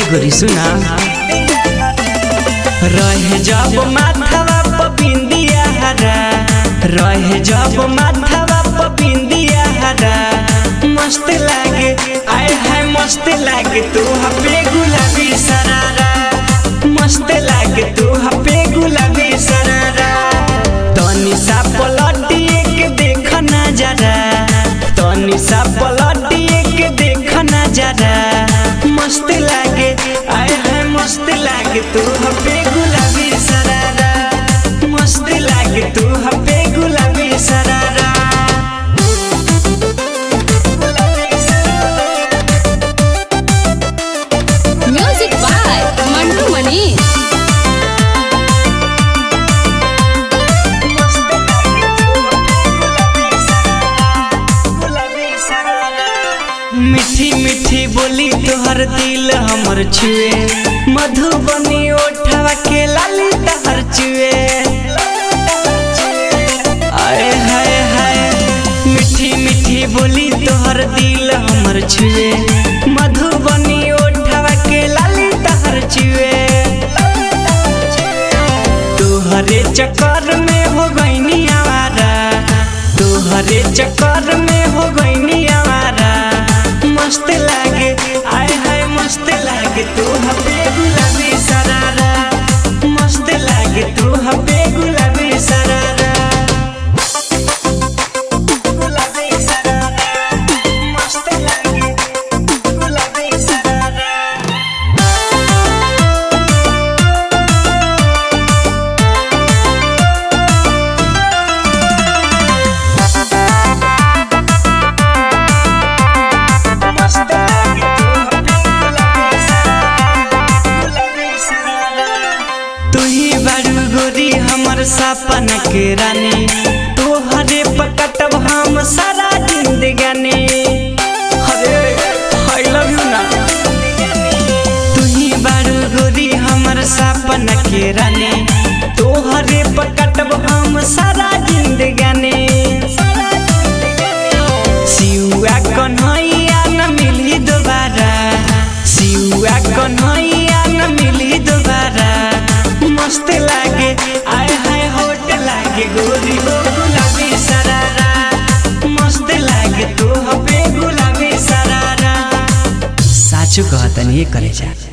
गोरी सुना रहे जब माथवा प बिंदिया हरा रहे जब माथवा प बिंदिया हरा मस्त लागे आए हाय मस्त लागे तू हपे गुलाबी सरारा मस्त लागे तू हपे गुलाबी सरारा तनी सा पलटिए के देख ना जरा तनी सा पलटिए के देख ना जरा मस्त लागे आए हाय मस्त लागे तू हपे गुलाबी सरारा मस्त लागे तू हपे गुलाबी सरारा म्यूजिक बाय मंटू मनी। मीठी मीठी बोली तोहर दिल हमर छुए मधुबनी ओठवा के लाली तहर छुए आए हाय हाय मीठी मीठी बोली तोहर दिल हमर छुए मधुबनी ओठवा के लाली तहर छुए तोहरे चक्कर में हो गईनी आवारा तोहरे चक्कर में हो गईनी आवारा मस्त लागे आए हाय मस्त लागे तू हपे गुलाबी सरारा मस्त लागे तू हपे गुलाबी सरारा गुलाबी सरारा मस्त लागे गुलाबी सरारा हमर सपना के रानी तोहरे पकटब हम सारा जिंदगानी अरे आई लव यू ना तू ही बारू गोरी हमर सपना के रानी तोहरे पकटब हम सारा जिंदगानी सिउआ कन्हैया न मिली दोबारा सिउआ कन्हैया न मिली दोबारा मस्त लागे आए हाय होट लागे गोरी हो गुलाबी सरारा मस्त लागे तू हपे गुलाबी सरारा साचो कहतनी करे जा।